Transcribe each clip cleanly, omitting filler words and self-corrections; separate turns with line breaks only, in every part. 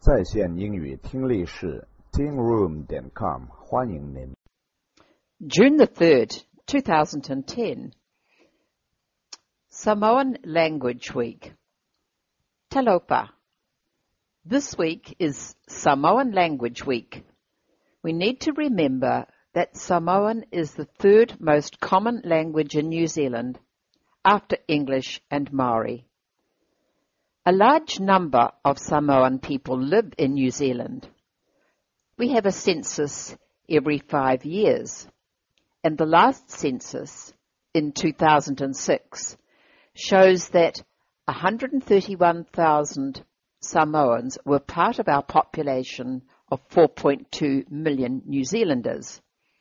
在线英语听力室 tingroom.com 欢迎您。
June the 3rd, 2010. Samoan Language Week. Talopa. This week is Samoan Language Week. We need to remember that Samoan is the third most common language in New Zealand after English and Maori. A large number of Samoan people live in New Zealand. We have a census every 5 years, and the last census, in 2006, shows that 131,000 Samoans were part of our population of 4.2 million New Zealanders.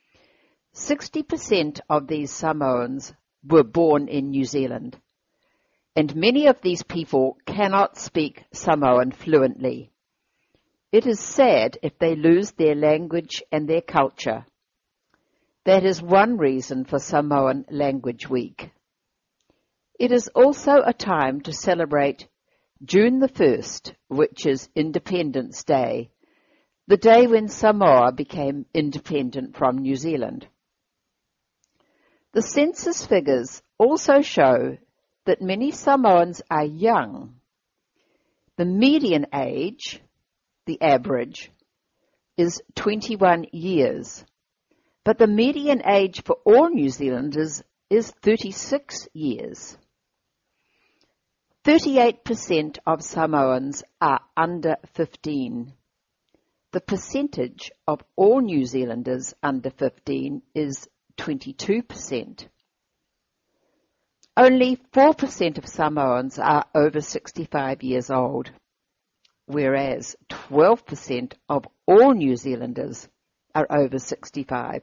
60% of these Samoans were born in New Zealand, and many of these people cannot speak Samoan fluently. It is sad if they lose their language and their culture. That is one reason for Samoan Language Week. It is also a time to celebrate June the 1st, which is Independence Day, the day when Samoa became independent from New Zealand. The census figures also show that many Samoans are young. The median age, the average, is 21 years, but the median age for all New Zealanders is 36 years. 38% of Samoans are under 15. The percentage of all New Zealanders under 15 is 22%. Only 4% of Samoans are over 65 years old, whereas 12% of all New Zealanders are over 65.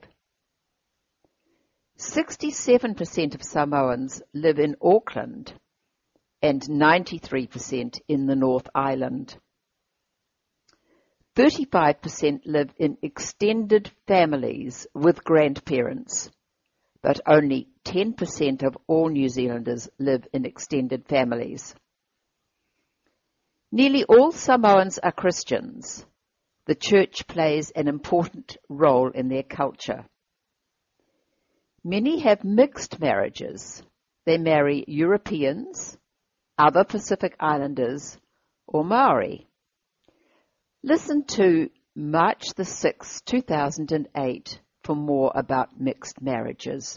67% of Samoans live in Auckland and 93% in the North Island. 35% live in extended families with grandparents, but only 10% of all New Zealanders live in extended families. Nearly all Samoans are Christians. The church plays an important role in their culture. Many have mixed marriages. They marry Europeans, other Pacific Islanders, or Maori. Listen to March the 6th, 2008 for more about mixed marriages.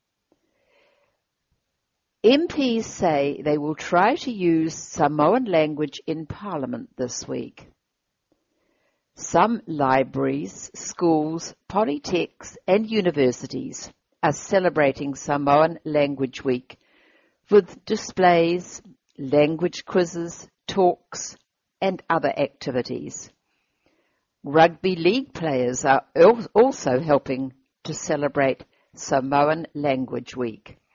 MPs say they will try to use Samoan language in Parliament this week. Some libraries, schools, polytechs and universities are celebrating Samoan Language Week with displays, language quizzes, talks and other activities. Rugby league players are also helping to celebrate Samoan Language Week.